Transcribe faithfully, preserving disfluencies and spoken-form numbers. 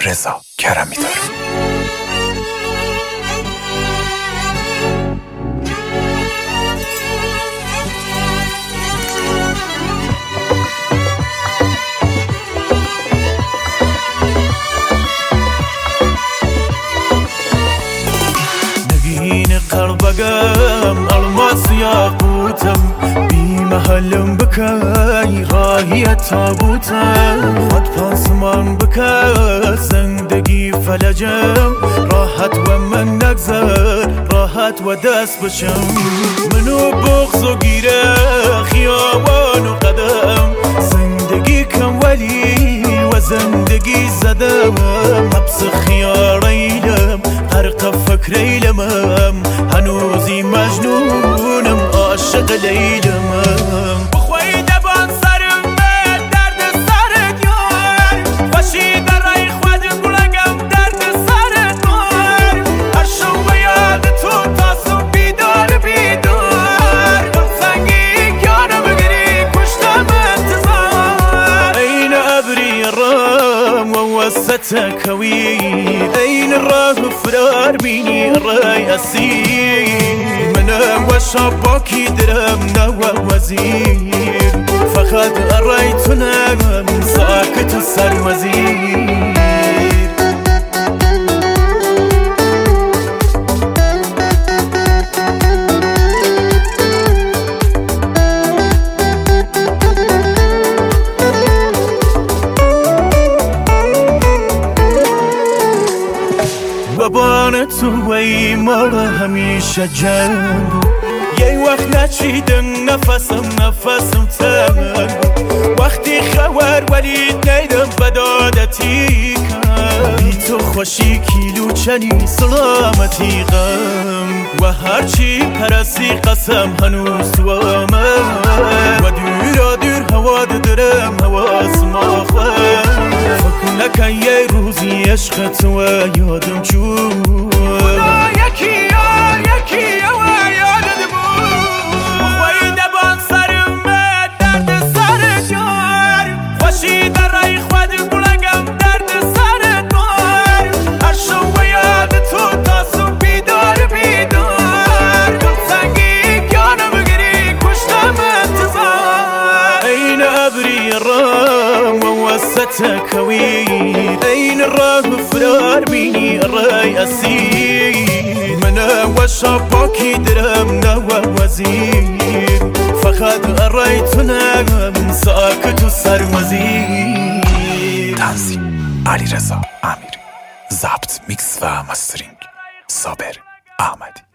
رضا کرمی داره. نگین قربگم الماس یاقوتم بی محلم بکی راهی تابوتم خود پاسمان بکر زندگی فلجم راحت و من نگذر راحت و دست بشم منو بغض و گیره خیابان و قدم زندگی کم ولی و زندگی زدم حبس خیاريلم غرق فكريلم هنوزي مجنونم عاشق ليلم بخوي دبان سرم درد سرت یار باشی در رای خود بلنگم درد سرت یار هر شو یاد تو تاسو بیدار بیدار سنگی یارم بگیری کشتم انتظار این ابری رام و وستك هويد أين الراه فرار بيني الراي أسير منام وشباكي درمنا ووزير فخد الرايتنا من ساكت السر وزير بابان تو ای مالا همیشه جنگ یه وقت نچیدم نفسم نفسم تنگ وقتی خبر ولید نیدم بدادتی کن بی تو خوشی کیلو چنی سلامتی غم و هرچی پرستی قسم هنوز تو آمد و دورا دور هوا دارم حواس ما خواهم فکر نکن یه روزی عشق تو یادم جون یکی یا یکی یا یادت بود بخوایی دبان سرم درد سرت یار خوشی در رای خود بلنگم درد سرت یار هر شو یاد تو تاسو بیدار بیدار دل سنگی یانم بگیری کشتم انتظار این ابری رام و وستك هويد أين الراه فرار بيني الراي أسير منا وشباكي درمنا ووزير فخد الرايتنا من ساكت السر وزير تنظیم علی رضا امیری، ضبط میکس و مسترینگ صابر احمدی.